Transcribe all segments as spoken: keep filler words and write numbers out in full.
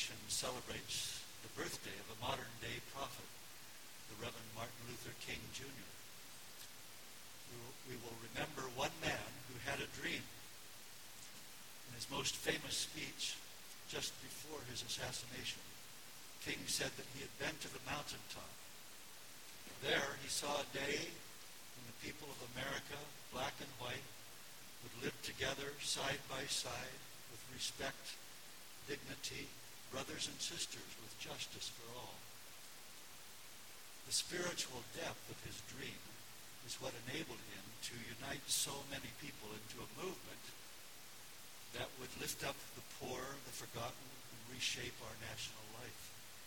nation celebrates the birthday of a modern-day prophet, the Reverend Martin Luther King Junior We will, we will remember one man who had a dream. In his most famous speech, just before his assassination, King said that he had been to the mountaintop. There he saw a day when the people of America, black and white, would live together side by side with respect, dignity, brothers and sisters with justice for all. The spiritual depth of his dream is what enabled him to unite so many people into a movement that would lift up the poor, the forgotten, and reshape our national life.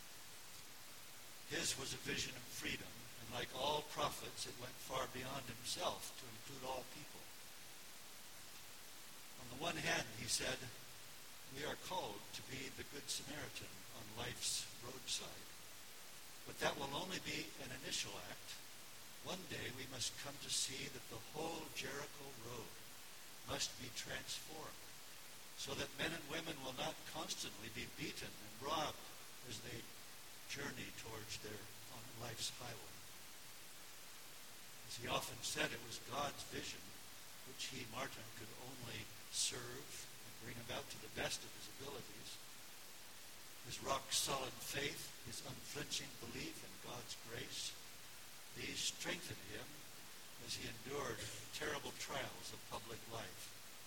His was a vision of freedom, and like all prophets, it went far beyond himself to include all people. On the one hand, he said, we are called to be the Good Samaritan on life's roadside. But that will only be an initial act. One day we must come to see that the whole Jericho road must be transformed so that men and women will not constantly be beaten and robbed as they journey towards their on life's highway. As he often said, it was God's vision which he, Martin, could only serve and bring about to the best of his abilities. His rock-solid faith, his unflinching belief in God's grace, these strengthened him as he endured terrible trials of public life.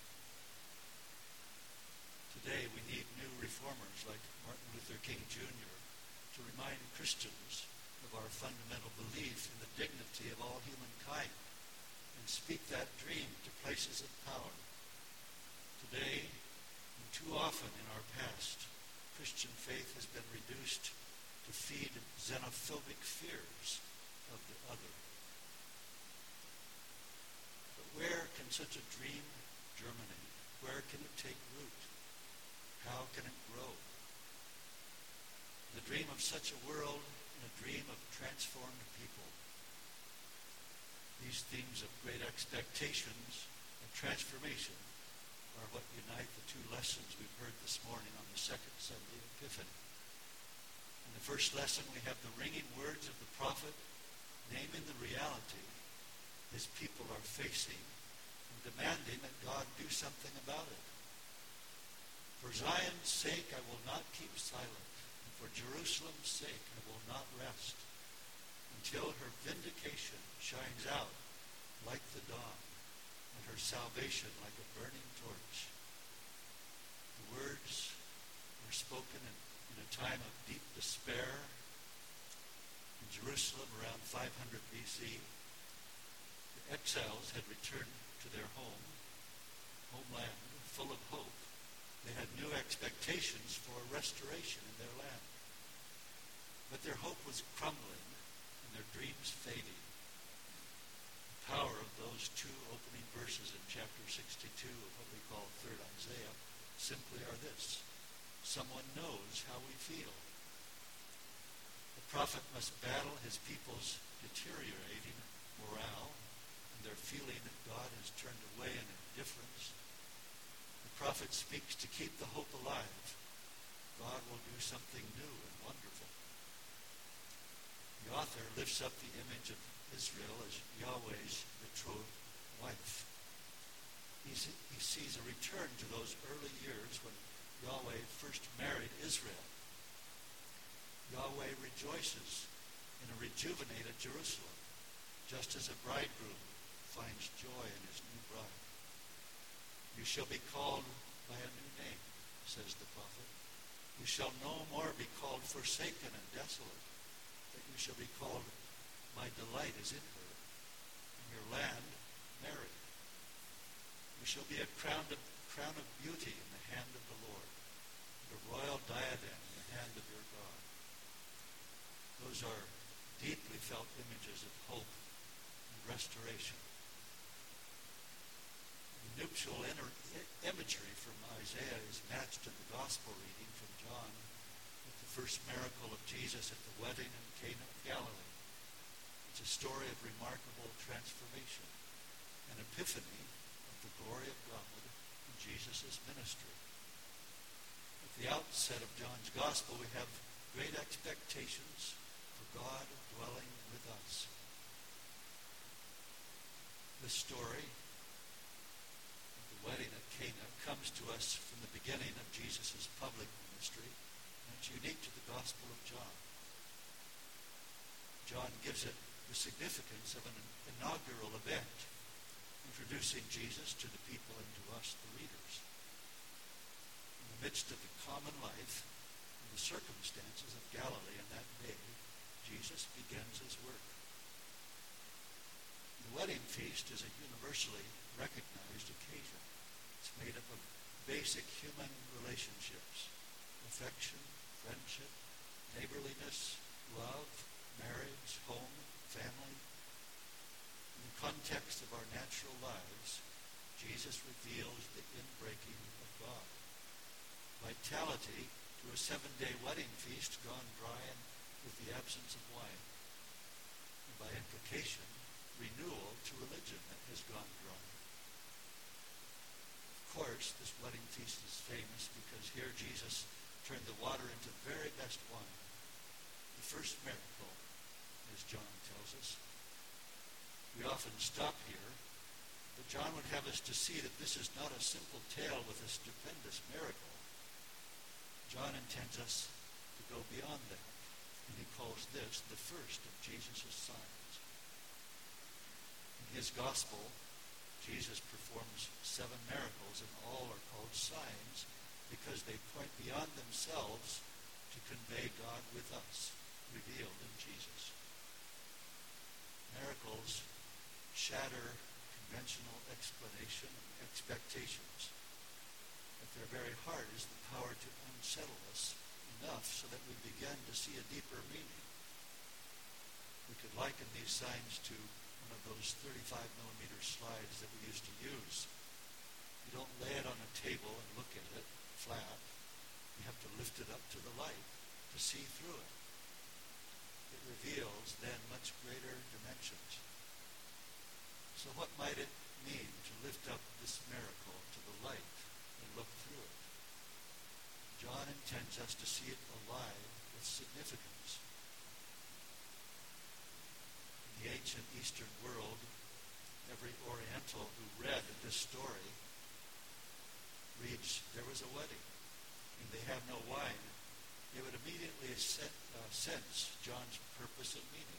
Today we need new reformers like Martin Luther King Junior to remind Christians of our fundamental belief in the dignity of all humankind and speak that dream to places of power. Today, and too often in our past, Christian faith has been reduced to feed xenophobic fears of the other. But where can such a dream germinate? Where can it take root? How can it grow? The dream of such a world and a dream of transformed people. These themes of great expectations and transformation are what unite the two lessons we've heard this morning on the second Sunday of Epiphany. In the first lesson, we have the ringing words of the prophet naming the reality his people are facing and demanding that God do something about it. For Zion's sake, I will not keep silent, and for Jerusalem's sake, I will not rest, until her vindication shines out like the dawn, and her salvation like a burning torch. The words were spoken in, in a time of deep despair in Jerusalem around five hundred B C. The exiles had returned to their home, homeland, full of hope. They had new expectations for a restoration in their land. But their hope was crumbling and their dreams fading. The power of those two opening verses in chapter sixty-two of what we call Third Isaiah simply are this: someone knows how we feel. The prophet must battle his people's deteriorating morale and their feeling that God has turned away in indifference. The prophet speaks to keep the hope alive. God will do something new and wonderful. The author lifts up the image of Israel as Yahweh's betrothed wife. He sees a return to those early years when Yahweh first married Israel. Yahweh rejoices in a rejuvenated Jerusalem, just as a bridegroom finds joy in his new bride. You shall be called by a new name, says the prophet. You shall no more be called forsaken and desolate, but you shall be called, my delight is in her, and your land married. You shall be a crown of, crown of beauty in the hand of the Lord, and a royal diadem in the hand of your God. Those are deeply felt images of hope and restoration. The nuptial inter- imagery from Isaiah is matched in the gospel reading from John with the first miracle of Jesus at the wedding in Cana of Galilee. It's a story of remarkable transformation, an epiphany of the glory of God in Jesus' ministry. At the outset, outset of John's Gospel, we have great expectations for God dwelling with us. The story of the wedding at Cana comes to us from the beginning of Jesus' public ministry, and it's unique to the Gospel of John. John gives it the significance of an inaugural event, introducing Jesus to the people and to us, the readers. In the midst of the common life and the circumstances of Galilee in that day, Jesus begins his work. The wedding feast is a universally recognized occasion. It's made up of basic human relationships: affection, friendship, neighborliness, love, marriage, home, family. In the context of our natural lives, Jesus reveals the inbreaking of God. Vitality to a seven-day wedding feast gone dry and with the absence of wine. And by implication, renewal to religion that has gone dry. Of course, this wedding feast is famous because here Jesus turned the water into the very best wine. The first miracle, as John tells us. We often stop here, but John would have us to see that this is not a simple tale with a stupendous miracle. John intends us to go beyond that, and he calls this the first of Jesus' signs. In his gospel, Jesus performs seven miracles, and all are called signs because they point beyond themselves to convey God with us, revealed in Jesus. Miracles shatter conventional explanation and expectations. At their very heart is the power to unsettle us enough so that we begin to see a deeper meaning. We could liken these signs to one of those thirty-five millimeter slides that we used to use. You don't lay it on a table and look at it flat. You have to lift it up to the light to see through it. It reveals then much greater dimensions. So what might it mean to lift up this miracle to the light and look through it? John intends us to see it alive with significance. In the ancient Eastern world, every Oriental who read this story reads, there was a wedding, and they have no wine. They would immediately set, uh, sense John's purpose and meaning.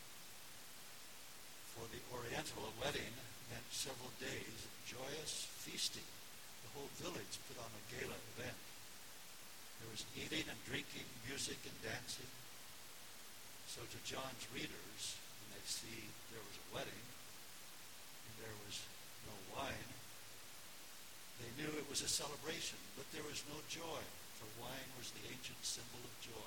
For the Oriental, a wedding meant several days of joyous feasting. The whole village put on a gala event. There was eating and drinking, music and dancing. So to John's readers, when they see there was a wedding and there was no wine, they knew it was a celebration, but there was no joy, for wine was the ancient symbol of joy.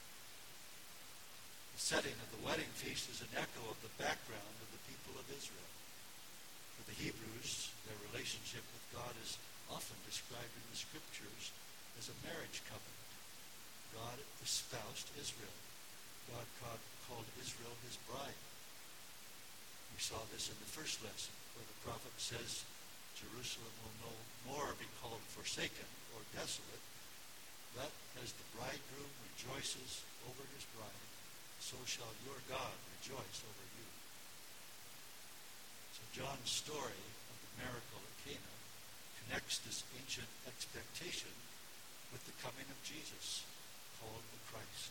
The setting of the wedding feast is an echo of the background of the people of Israel. For the Hebrews, their relationship with God is often described in the Scriptures as a marriage covenant. God espoused Israel. God called Israel his bride. We saw this in the first lesson, where the prophet says, Jerusalem will no more be called forsaken or desolate, but as the bridegroom rejoices over his bride, so shall your God rejoice over you. So John's story of the miracle at Cana connects this ancient expectation with the coming of Jesus, called the Christ.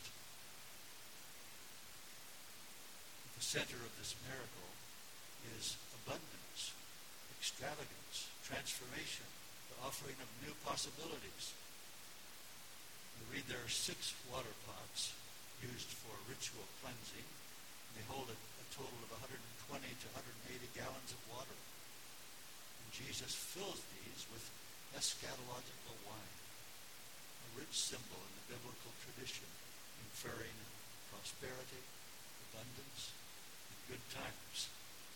At the center of this miracle is abundance, extravagance, transformation, the offering of new possibilities. We read there are six water pots used for ritual cleansing. They hold a, a total of one hundred twenty to one hundred eighty gallons of water. And Jesus fills these with eschatological wine, a rich symbol in the biblical tradition, inferring prosperity, abundance, and good times.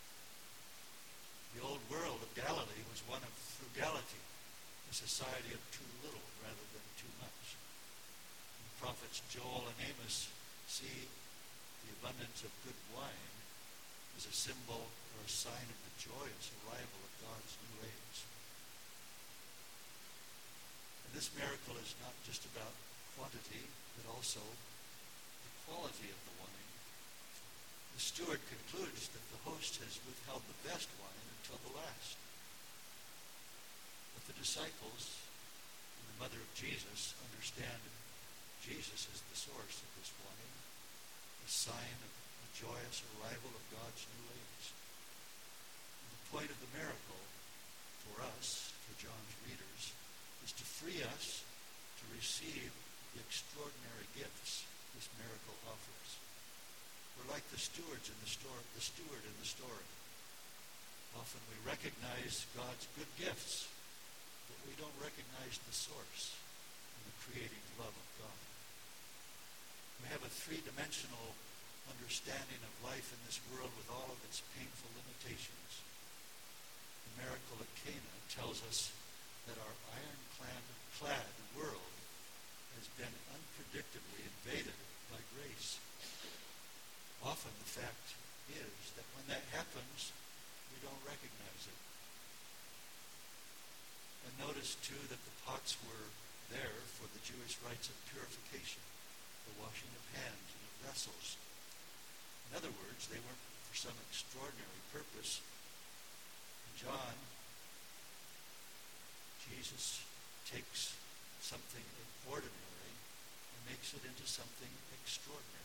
The old world of Galilee was one of frugality, a society of too little rather than too much. The prophets Joel and Amos see the abundance of good wine as a symbol or a sign of the joyous arrival of God's new age. And this miracle is not just about quantity, but also the quality of the wine. The steward concludes that the host has withheld the best wine until the last. But the disciples and the mother of Jesus understand Jesus is the source of this wine, a sign of the joyous arrival of God's new age. And the point of the miracle for us, for John's readers, is to free us to receive the extraordinary gifts this miracle offers. We're like the stewards in the story, the steward in the story. Often we recognize God's good gifts, but we don't recognize the source and the creating love of God. We have a three-dimensional understanding of life in this world with all of its painful limitations. The miracle at Cana tells us that our iron-clad world has been unpredictably invaded by grace. Often the fact is that when that happens, we don't recognize it. And notice, too, that the pots were there for the Jewish rites of purification, the washing of hands and of vessels. In other words, they weren't for some extraordinary purpose. In John, Jesus takes something ordinary and makes it into something extraordinary.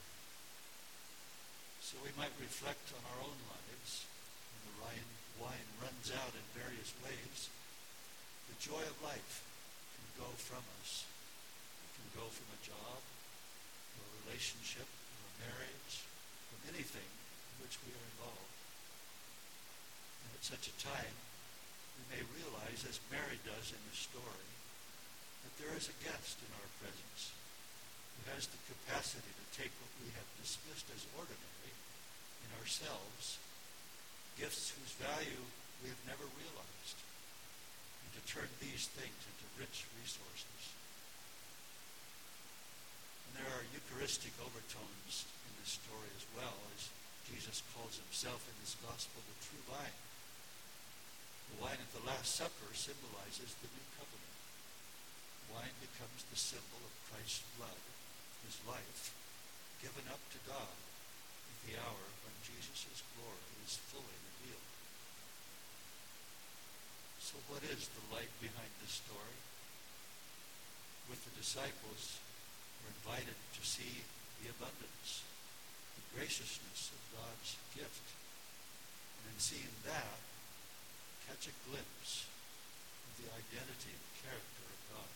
So we might reflect on our own lives when the wine runs out in various ways. The joy of life can go from us. It can go from a job, or a relationship, or a marriage, from anything in which we are involved. And at such a time, we may realize, as Mary does in the story, that there is a guest in our presence who has the capacity to take what we have dismissed as ordinary in ourselves, gifts whose value we have never realized, and to turn these things into rich resources. And there are Eucharistic overtones in this story as well, as Jesus calls himself in his gospel the true vine. The wine at the Last Supper symbolizes the new covenant. Wine becomes the symbol of Christ's blood, his life, given up to God at the hour when Jesus' glory is fully revealed. So what is the light behind this story? With the disciples, we're invited to see the abundance, the graciousness of God's gift. And in seeing that, catch a glimpse of the identity and character of God.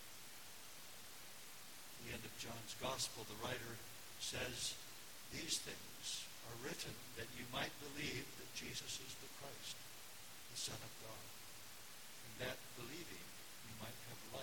At the end of John's Gospel, the writer says, "These things are written that you might believe that Jesus is the Christ, the Son of God, and that believing you might have